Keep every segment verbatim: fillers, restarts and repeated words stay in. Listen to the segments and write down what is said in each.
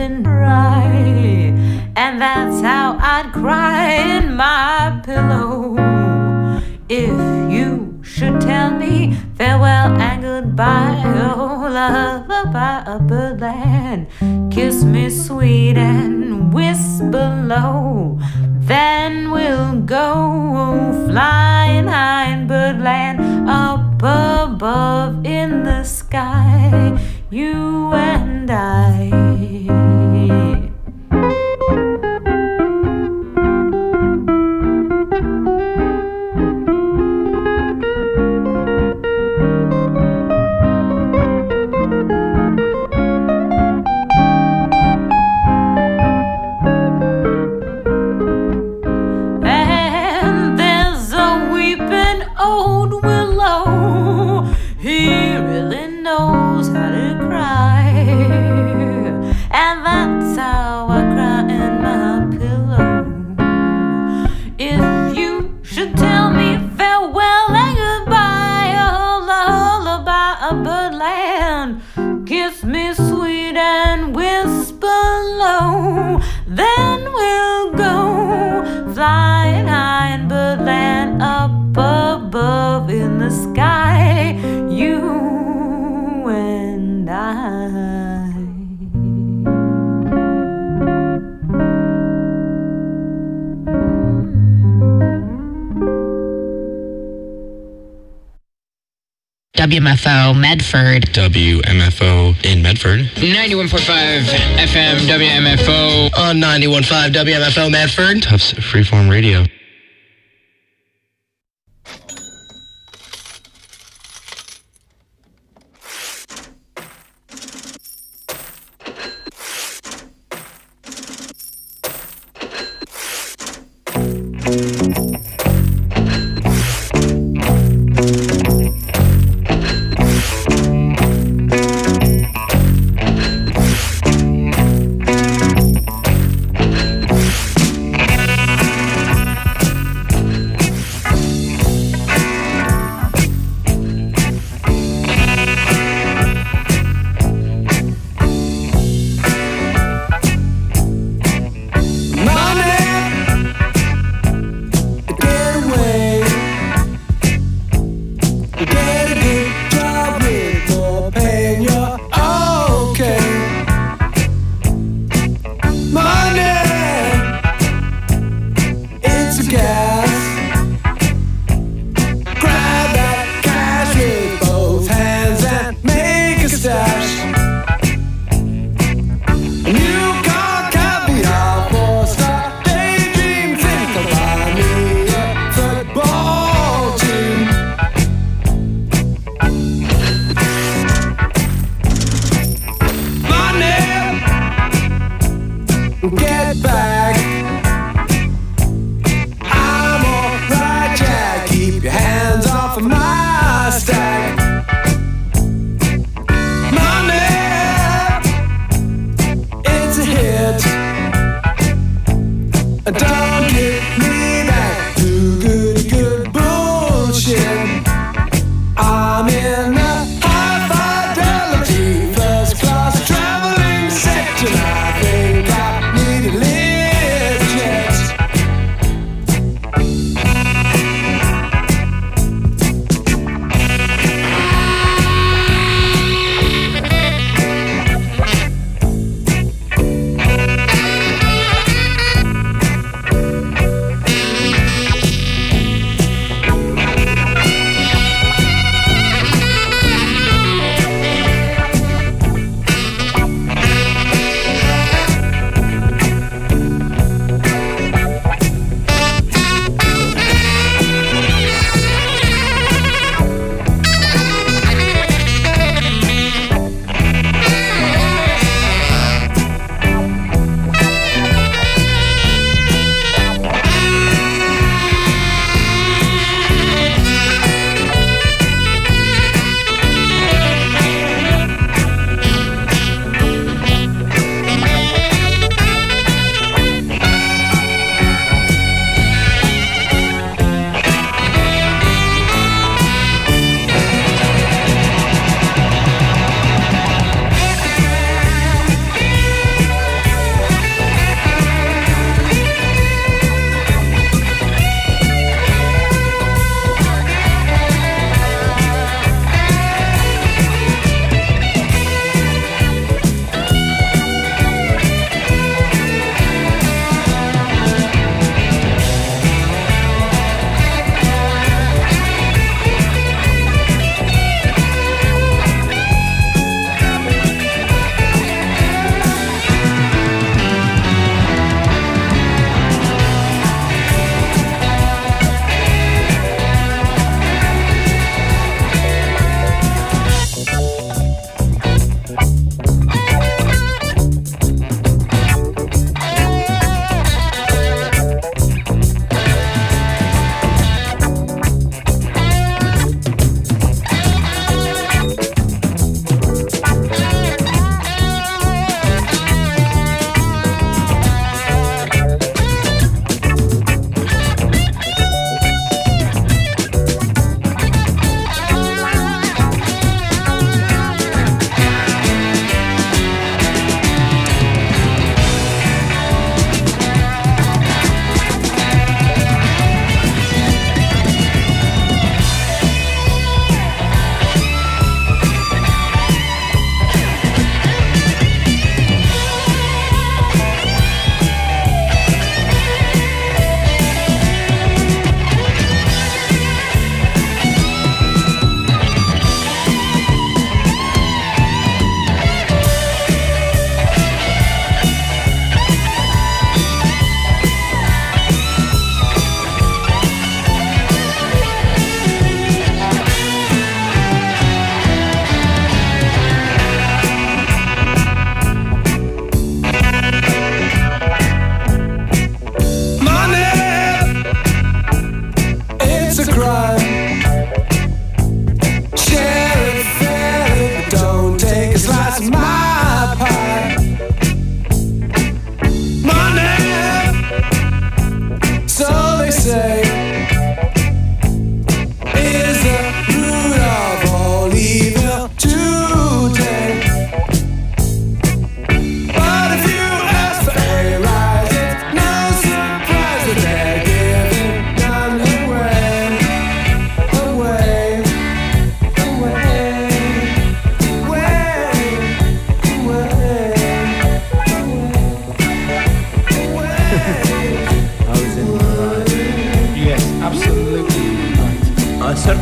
right, and that's how I'd cry in my pillow. If you should tell me farewell and goodbye, oh, lullaby of birdland, kiss me sweet and whisper low, then we'll go flying high in birdland, up above in the sky, you and I. W M F O Medford. W M F O in Medford. ninety-one point five F M W M F O. On ninety-one point five W M F O Medford. Tufts Freeform Radio.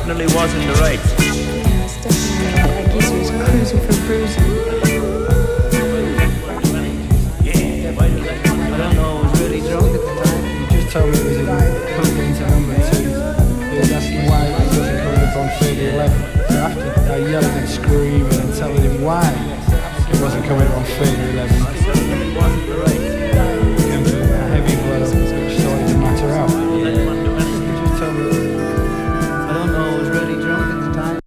definitely wasn't the right. Yeah, it's definitely not. Like he was cruising for bruising. Yeah, I don't know, I was really drunk at the time. He just told me it was in plugged into number two. He was asking why it wasn't coming up on thirty eleven. So after I yelled and screaming and telling him why it wasn't coming up on thirty eleven, It wasn't the right. a heavy blow started to matter out. He just told me. I don't know, I was really drunk at the time.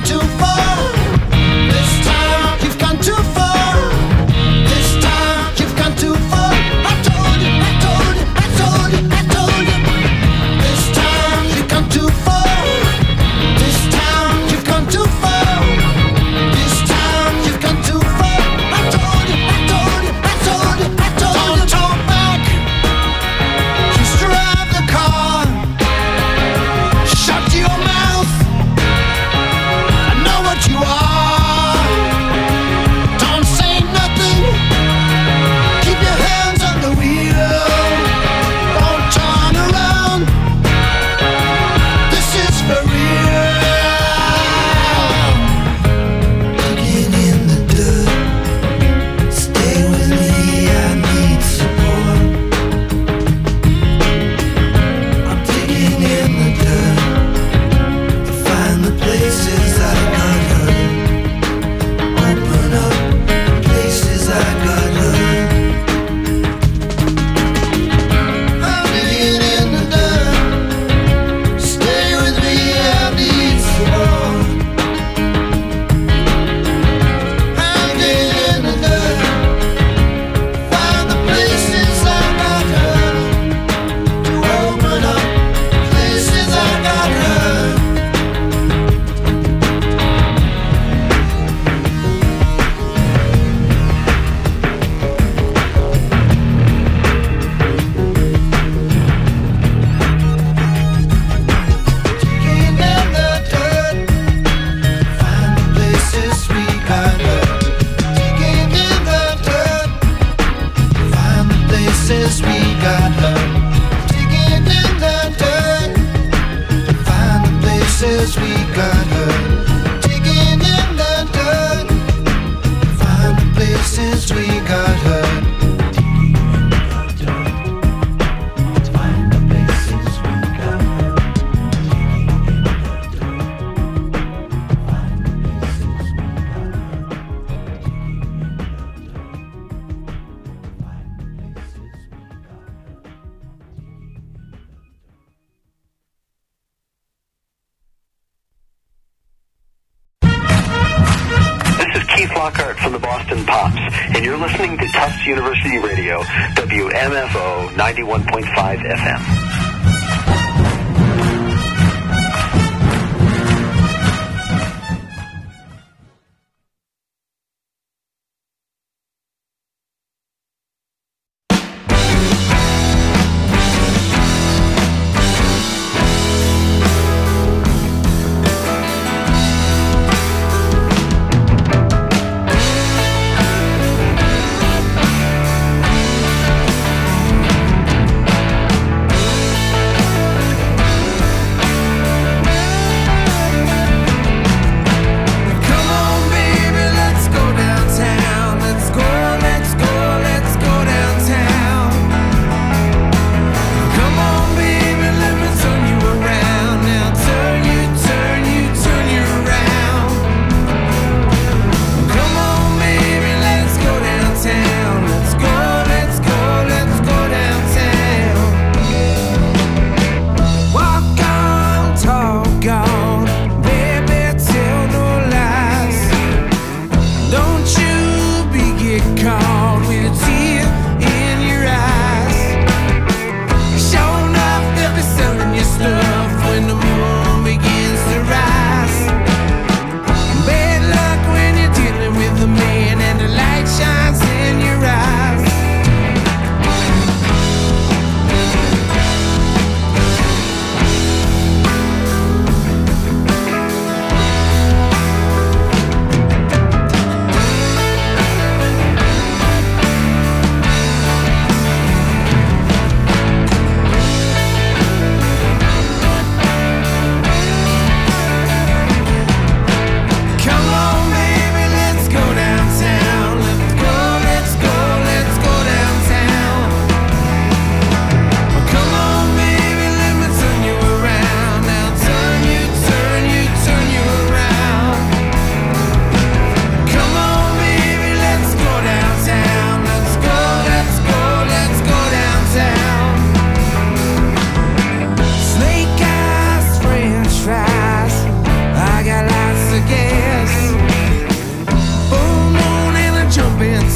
Lockhart from the Boston Pops, and you're listening to Tufts University Radio, W M F O ninety-one point five F M.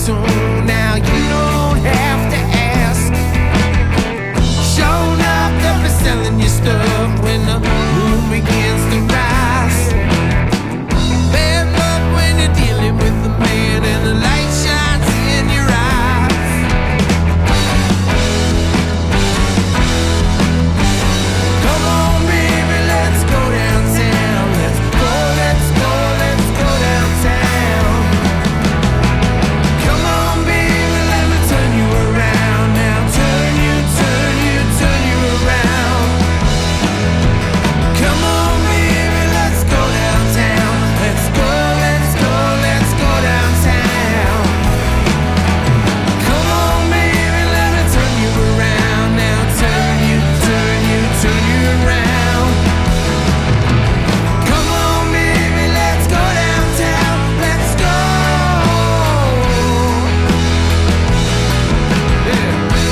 tune. Now you don't have to ask. Showing up, they'll be selling your stuff when the moon begins to rise. Bad luck when you're dealing with the man and the light shines in your eyes. Come on, baby, let's go downtown. Let's go, let's go, let's go downtown. Come on, baby, let me turn you around now. Turn you, turn you, turn you around. Come on, baby, let's go downtown. Let's go, let's go, let's go downtown. Come on, baby, let me turn you around now. Turn you, turn you, turn you around. Come on, baby, let's go downtown. Let's go. Yeah.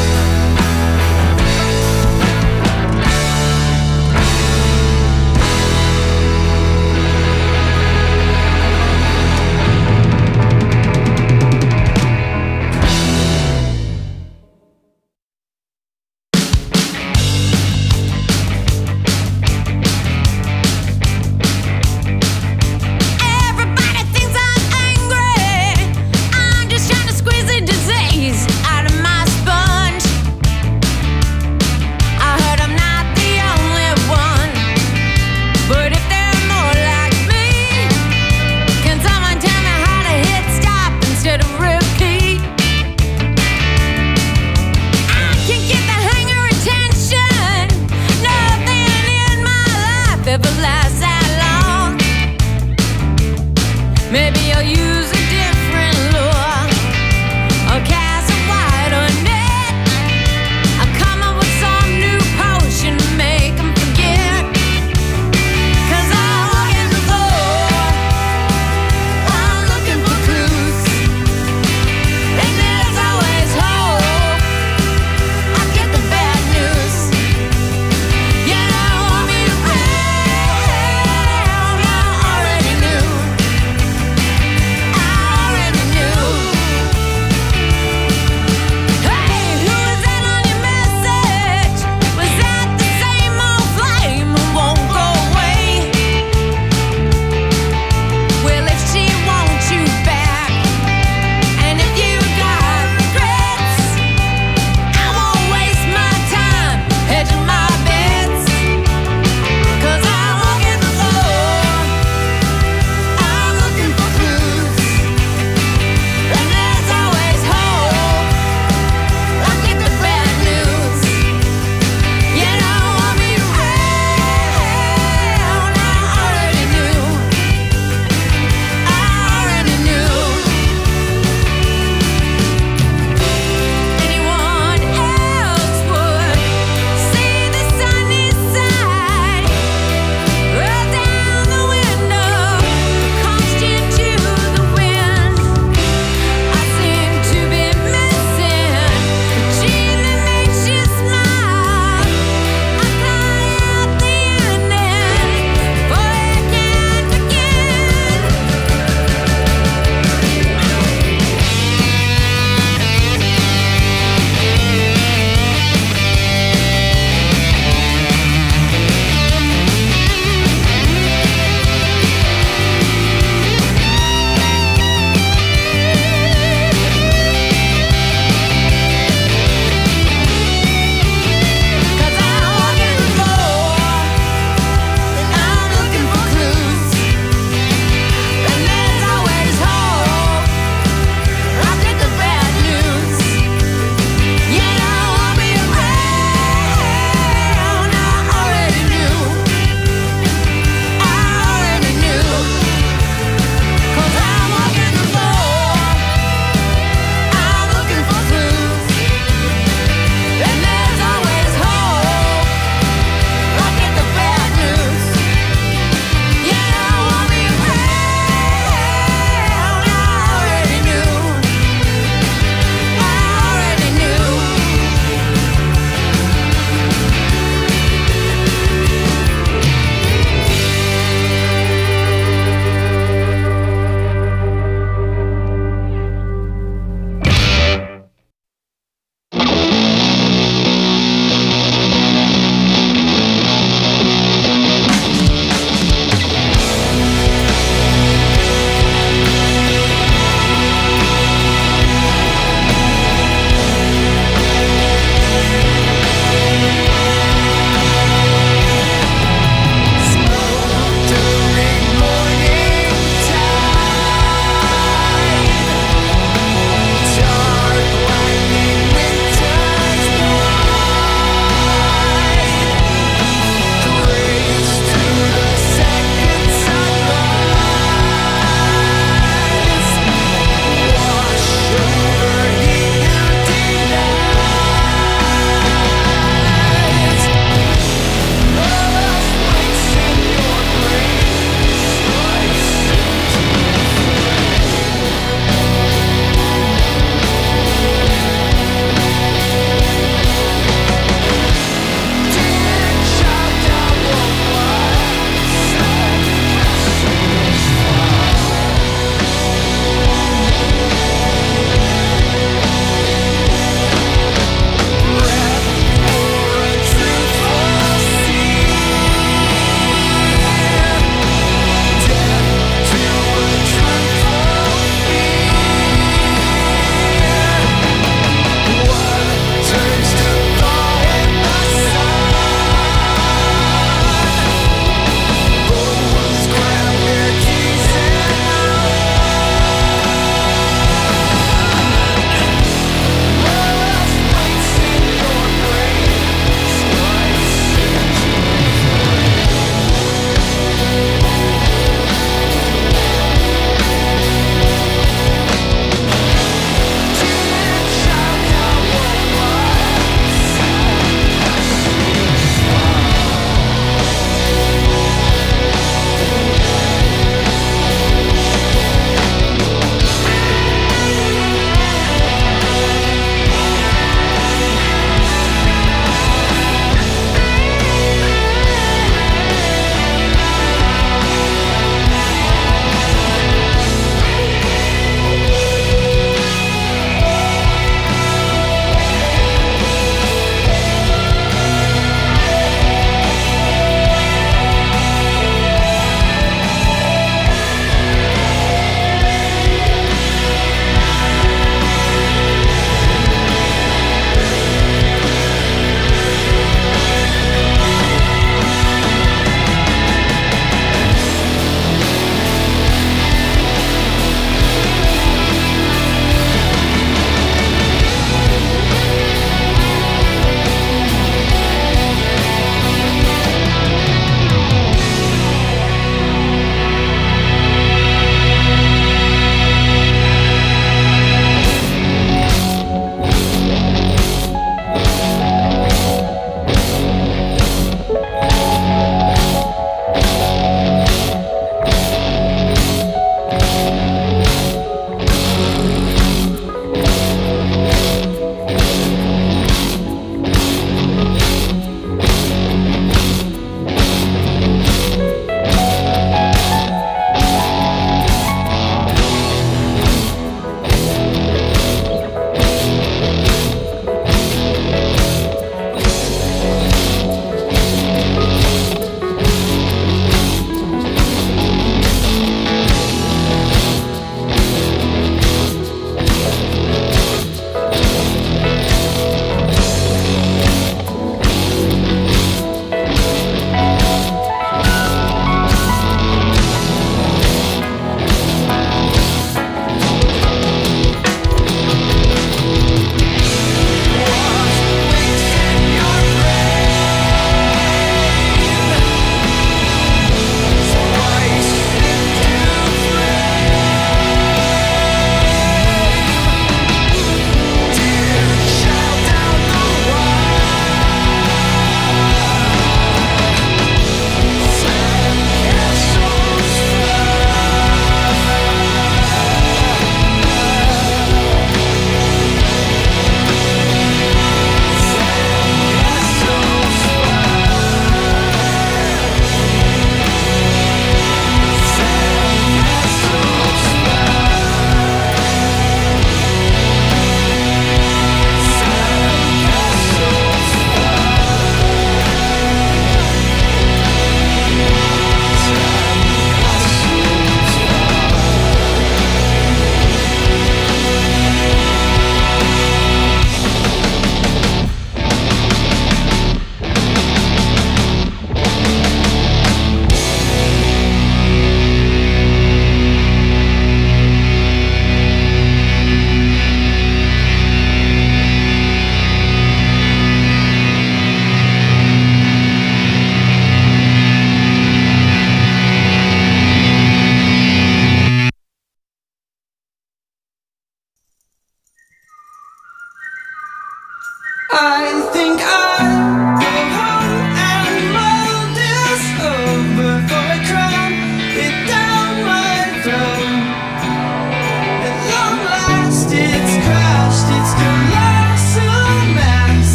Everybody thinks I'm angry. I'm just trying to squeeze the disease out of my sponge. I heard I'm not the only one, but if there are more like me, can someone tell me how to hit stop instead of repeat? I can get the hang of attention. Nothing in my life ever lasts that long. Maybe I'll use a different lure. I'll cast a wider net. I'll come up with some new potion to make 'em forget. 'Cause I walk in the door, I'm looking for clues, and there's always hope. I get the bad news. You don't want me around, I already knew. I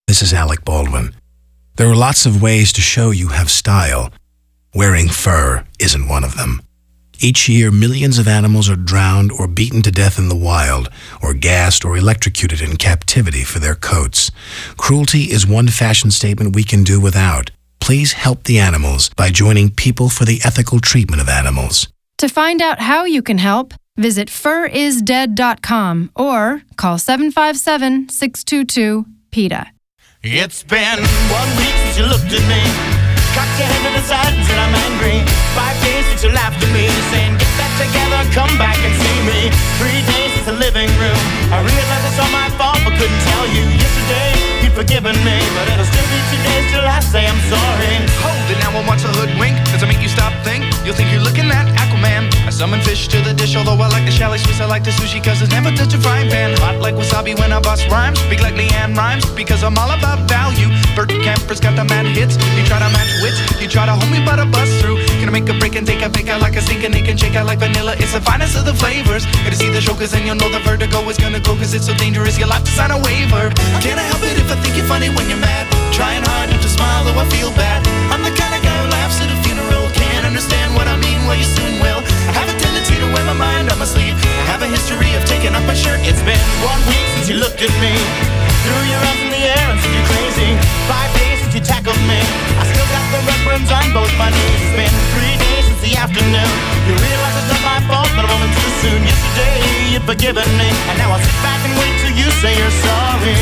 This is Alec Baldwin. There are lots of ways to show you have style. Wearing fur isn't one of them. Each year, millions of animals are drowned or beaten to death in the wild, or gassed or electrocuted in captivity for their coats. Cruelty is one fashion statement we can do without. Please help the animals by joining People for the Ethical Treatment of Animals. To find out how you can help, visit fur is dead dot com or call seven five seven, six two two, PETA. It's been one week since you looked at me, cocked your head to the side and said I'm angry. Five days since you laughed at me, saying get that together, come back and see me. Three days since the living room, I realized it's all my fault but couldn't tell you. Yesterday you'd forgiven me, but it'll still be two days till I say I'm sorry. Hold it now and watch a hoodwink. Does it make you stop think? You'll think you're looking at Aquaman. I summon fish to the dish, although I like the chalet Swiss, I like the sushi cause it's never touch a frying pan. Hot like wasabi when I bust rhymes, big like Leanne Rhymes, because I'm all about value. Bert Camper's got the mad hits, you try to match wits, you try to hold me but I bust through. Gonna make a break and take a fake out like a sink and they can shake out like vanilla. It's the finest of the flavors. Gotta see the show cause then you'll know the vertigo is gonna go cause it's so dangerous you'll have to sign a waiver. Can't I help it if I think you're funny when you're mad? Trying hard not to smile though I feel bad. I'm the kind of guy who laughs at a funeral. Can't understand what I mean, well you soon will. I have a tendency to wear my mind on my sleeve. I have a history of taking off my shirt. It's been one week since you looked at me, threw your arms in the air and said you're crazy. Five days since you tackled me, I still got the red burns on both my knees. It's been three days since the afternoon, you realize it's not my fault but I'm only too soon. Yesterday you'd forgiven me, and now I'll sit back and wait till you say you're sorry.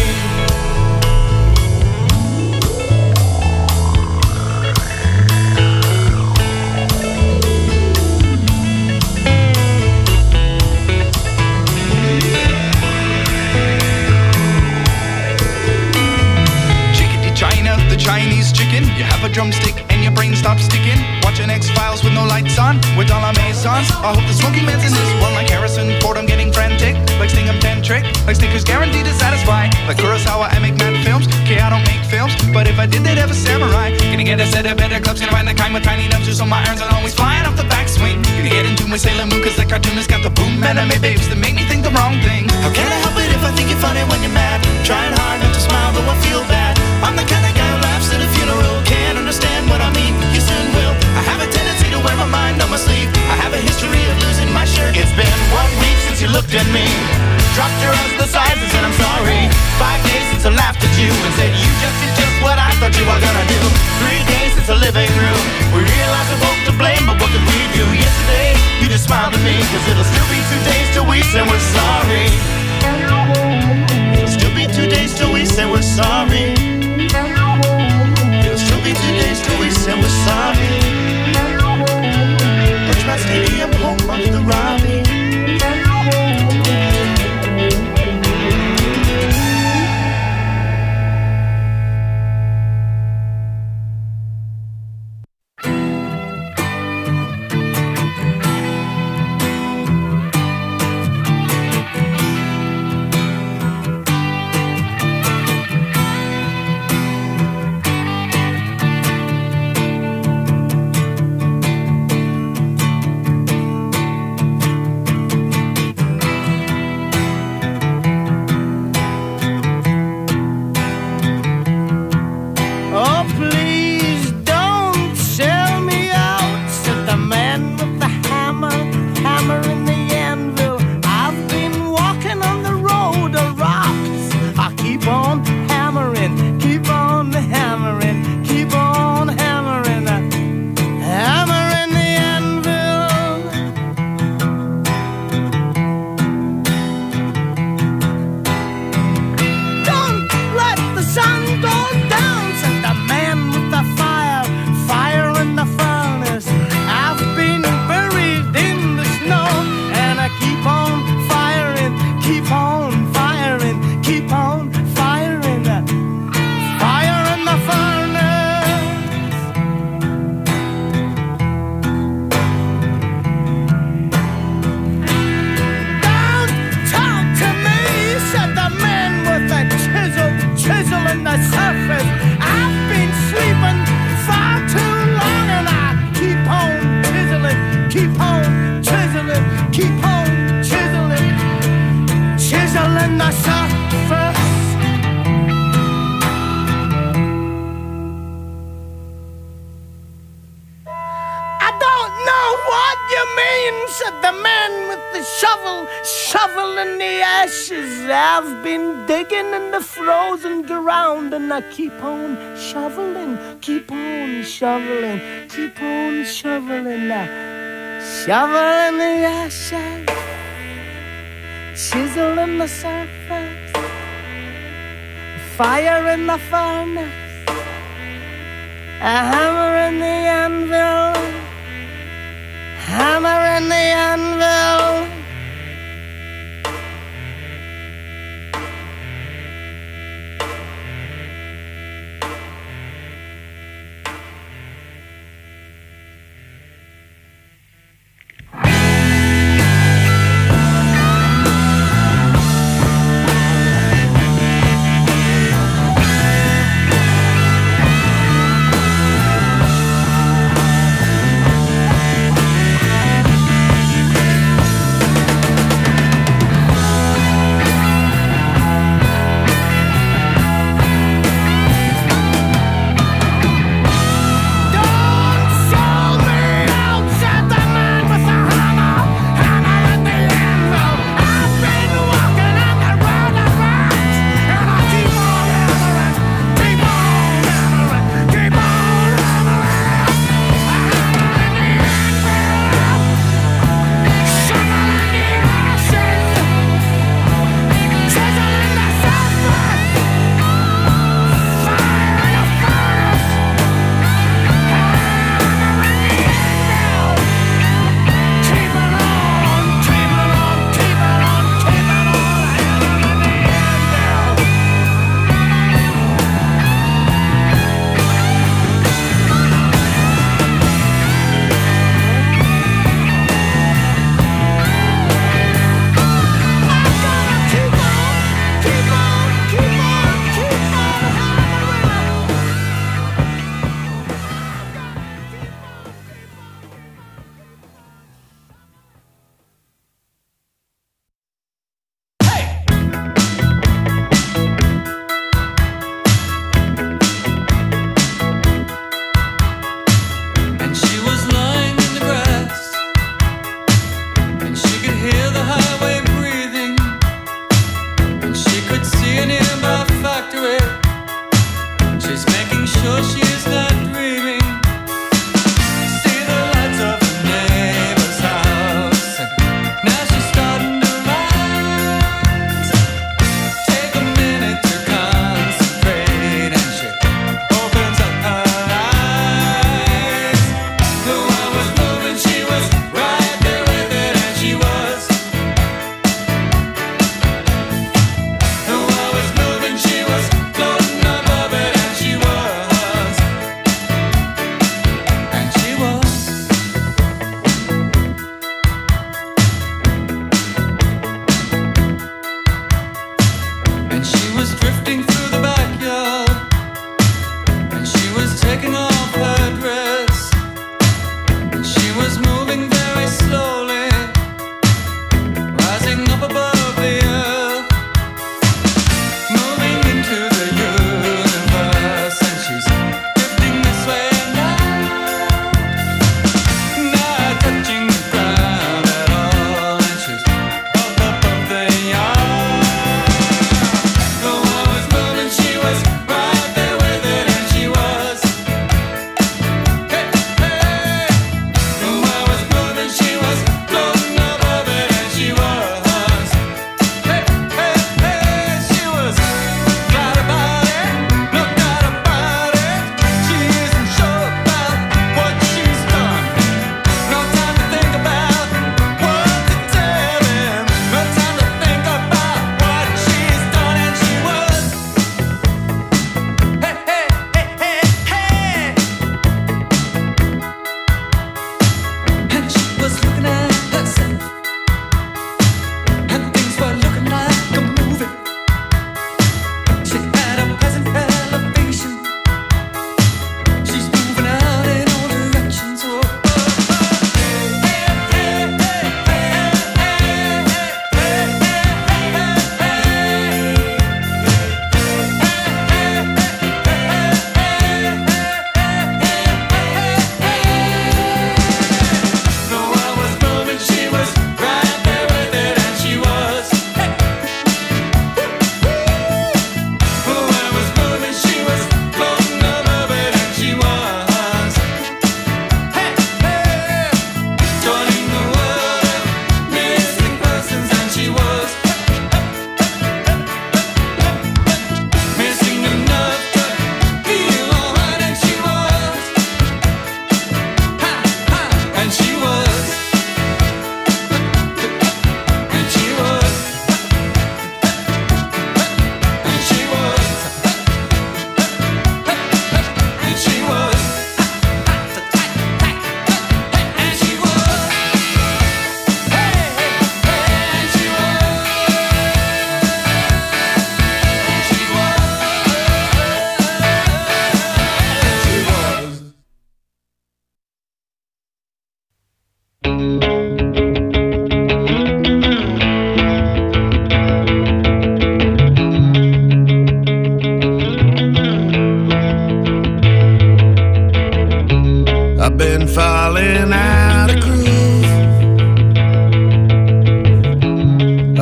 China, the Chinese chicken. You have a drumstick and your brain stops sticking. Watching X-Files with no lights on, with all our Masons. I hope the smoking man's in this one like Harrison Ford. I'm getting frantic, like Stingham Tantric, like Snickers guaranteed to satisfy. Like Kurosawa, I make mad films. Okay, I don't make films, but if I did, they'd have a samurai. Gonna get a set of better clubs, gonna find the kind with tiny nubs, so my irons are always flying off the backswing. Gonna get into my Sailor Moon, cause that cartoonist got the boom anime babes that make me think the wrong thing. How can I help it if I think you're funny when you're mad? Trying hard not to smile, though I feel bad. I'm the kind of guy who laughs at a funeral. Can't understand what I mean, you soon will. I have a tendency to wear my mind on my sleeve. I have a history of losing my shirt. It's been one week since you looked at me, dropped your arms to the sides and said I'm sorry. Five days since I laughed at you and said you just did just what I thought you were gonna do. Three days since the living room, we realized we're both to blame, but what could we do? Yesterday you just smiled at me, cause it'll still be two days till we say we're sorry. It'll still be two days till we say we're sorry. It'll still be two days till we say we're sorry. Birchmount Stadium, home of the Robbie. shovel, shovel in the ashes. I've been digging in the frozen ground, and I keep on shoveling, keep on shoveling, keep on shoveling now. Shovel in the ashes, chisel in the surface, fire in the furnace, a hammer in the anvil, hammer in the anvil.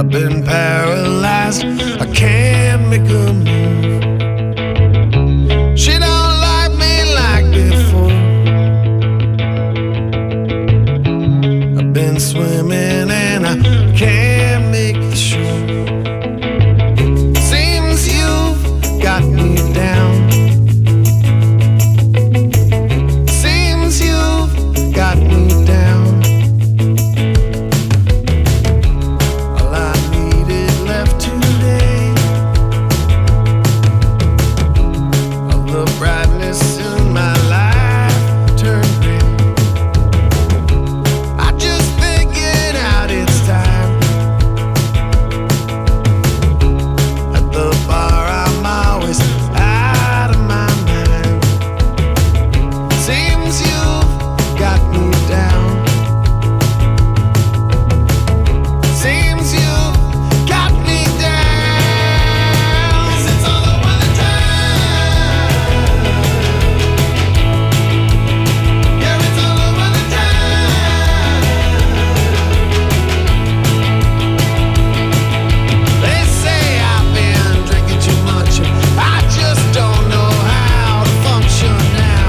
I've been paralyzed, I can't make a move. She don't like me like before. I've been swimming and I can't make the shore. Seems you've got me down. Seems you've got me down. All I needed left today, all the brightness in my life turned gray. I just figured out it's time. At the bar I'm always out of my mind. Seems you've got me down. Seems you've got me down. 'Cause it's all over the time. Yeah, it's all over the time. They say I've been drinking too much. I just don't know how to function now.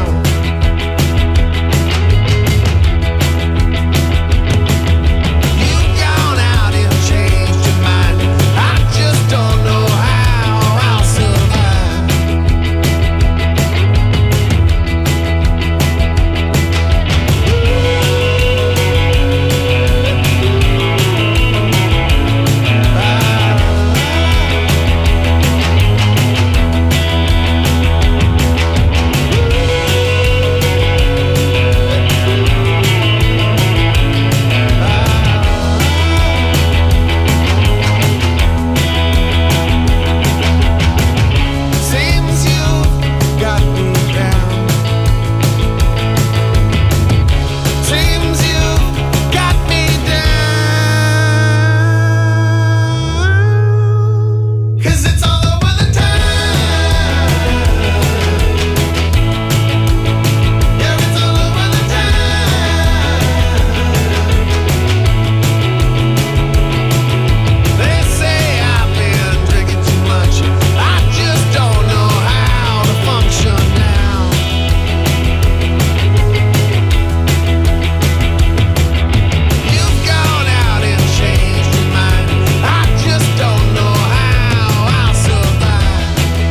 You've gone out and changed your mind. I just don't know how I'll survive. Seems you've got me down. Seems you've got me down. 'Cause it's all over the time. Yeah, it's all over the time. They say I've been drinking too much. I just don't know how to function now. You've gone out and changed your mind. I just don't know how I'll survive.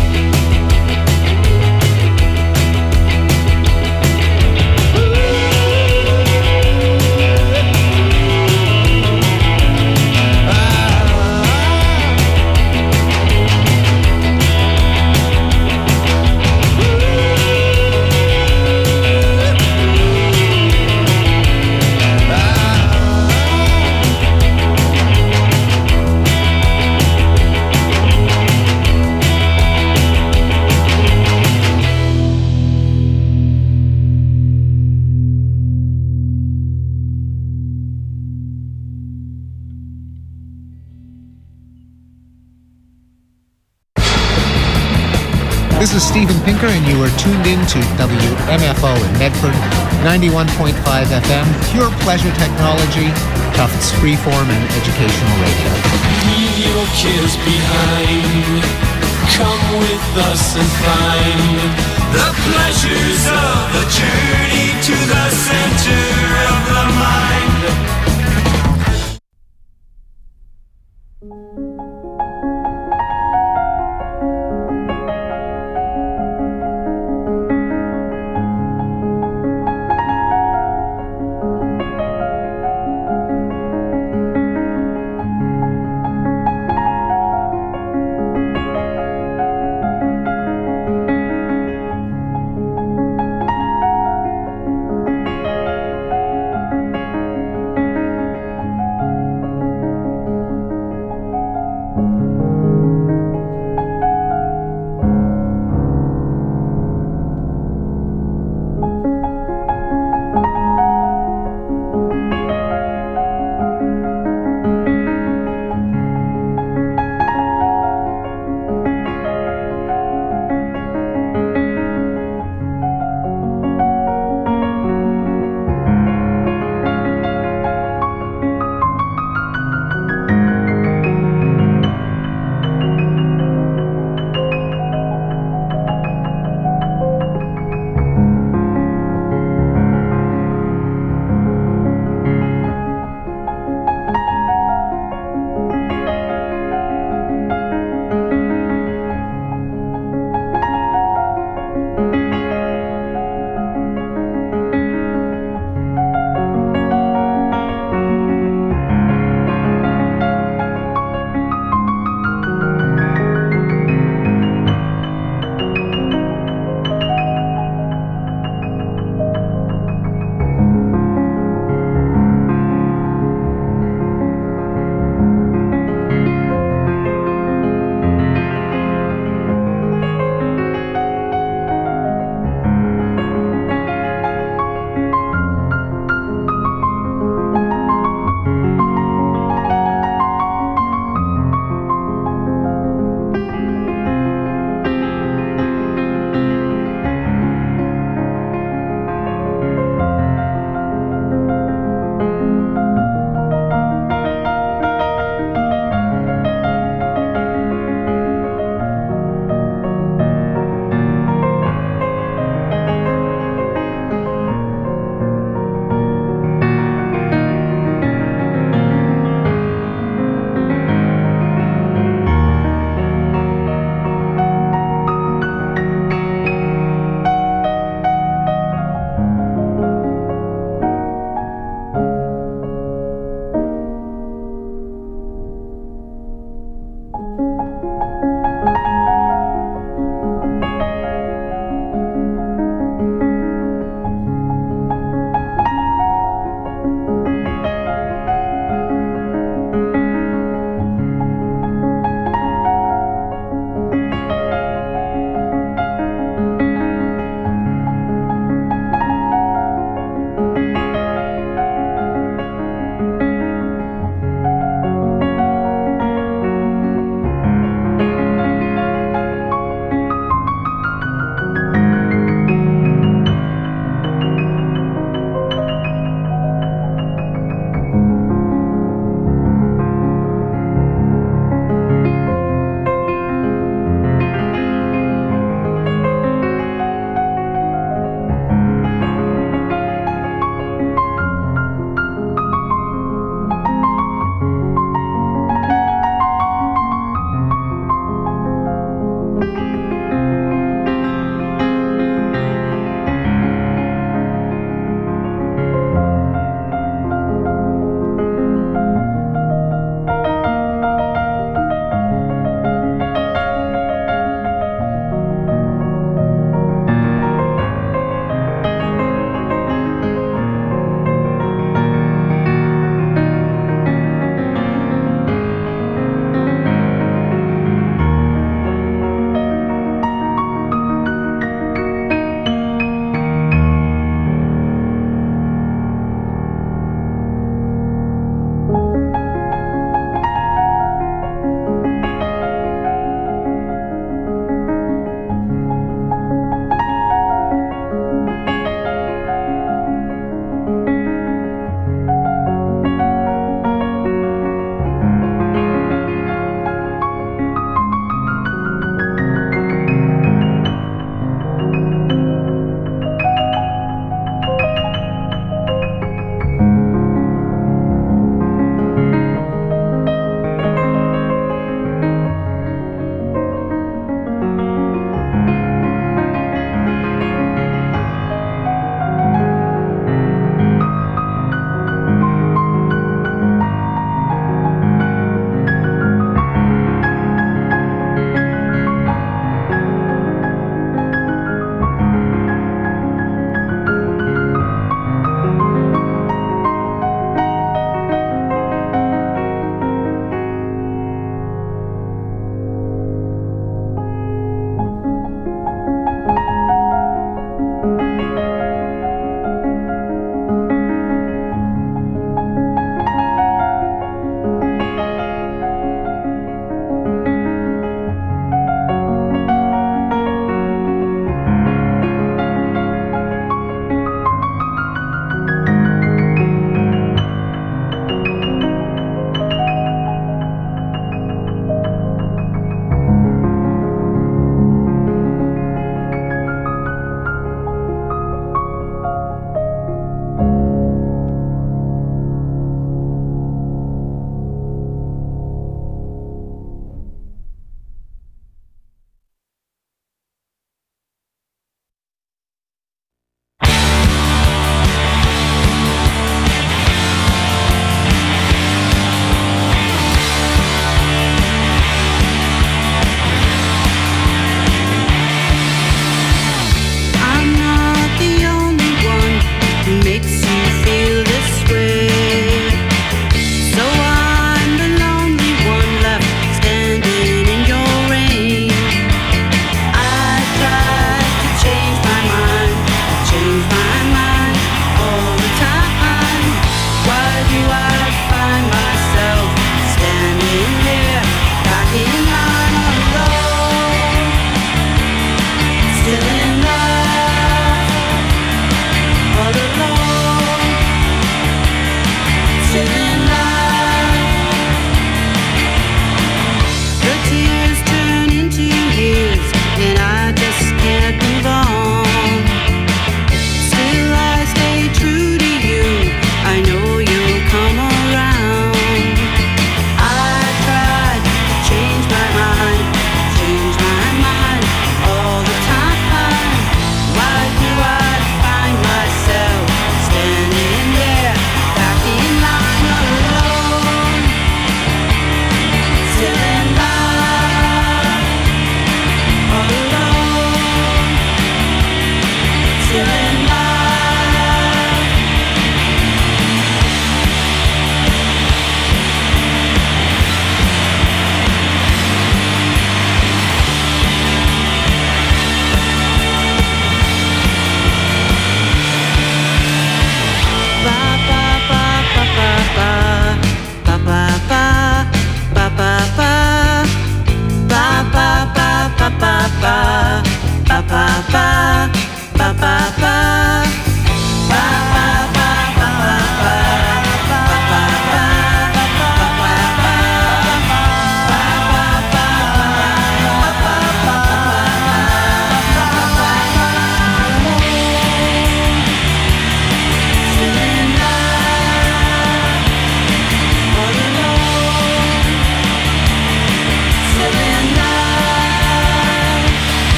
This is Steven Pinker, and you are tuned in to W M F O in Medford, ninety-one point five F M, pure pleasure technology, Tufts freeform and educational radio. Leave your cares behind. Come with us and find the pleasures of a journey to the center of the mind.